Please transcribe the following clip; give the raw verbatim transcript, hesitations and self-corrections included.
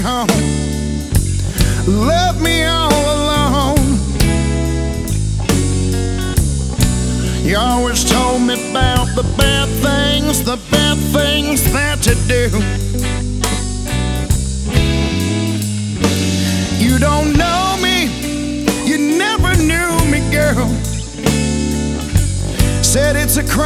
home, left me all alone. You always told me about the bad things, the bad things that to do. You don't know me, you never knew me, girl. Said it's a crime